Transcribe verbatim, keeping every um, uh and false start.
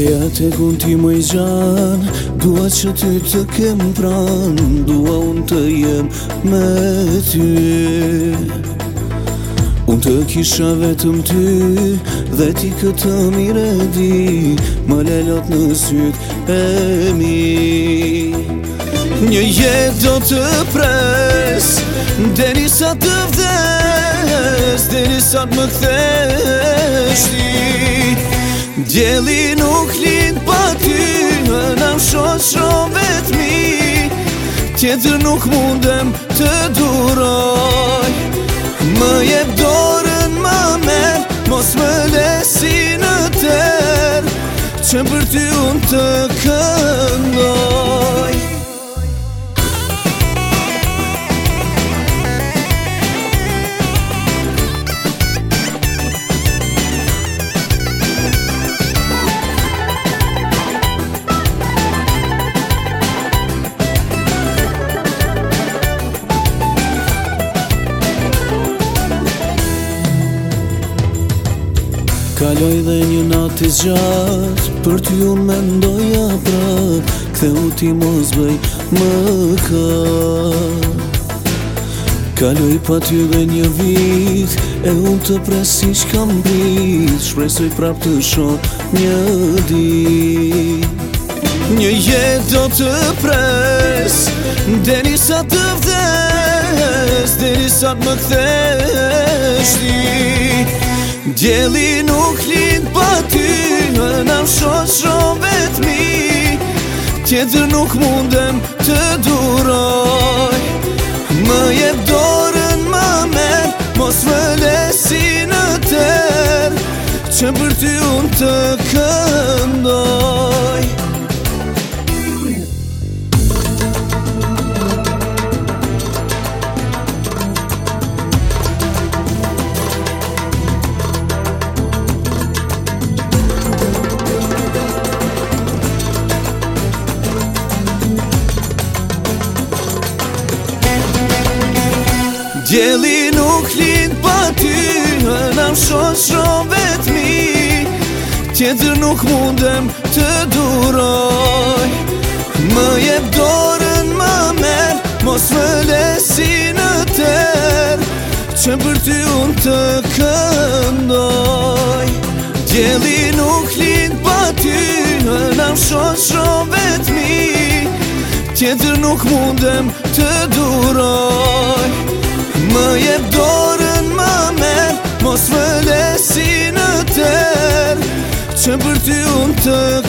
Shpreja te kun ti më i gjan, dua që ty të kem pran, dua unë të jem me ty. Unë të kisha vetëm ty, dhe ti këtë mire di, më lelot në syt e mi. Një jet do të pres, deri sa të vdes, deri sa të më kthesh ti. Djeli nuk lind pa ty, në nam shoqro vetmi, tjetër nuk mundem të duroj. Më jep dorën më merë, mos më lesi në ter, që për ty unë të këndoj. Kaloj dhe një natë i zgjatë, për ty unë mendoja prap, ktheu ti mos bëj mëkat. Kaloj pa ty dhe një vit, e unë të pres si shkam prit, shpresoj prap të shoh një dit. Një jet do të pres, deri sa të vdes, deri sa të më kthesh ti. Djeli nuk lind pa ty, në nam shoqro vetmi, tjetër nuk mundem të duroj. Më jep dorën më merë, mos më lesi në ter, që për ty unë të këndoj. Djeli nuk lind pa ty, në nam shoqro vetmi, tjetër nuk mundem të duroj. Më jep dorën më merë, mos më lesi në ter, që për ty unë të këndoj. Djeli nuk lind pa ty, në nam shoqro vetmi, tjetër nuk mundem të duroj. Më jep dorën më merë, mos më lesi në ter, që për ty unë të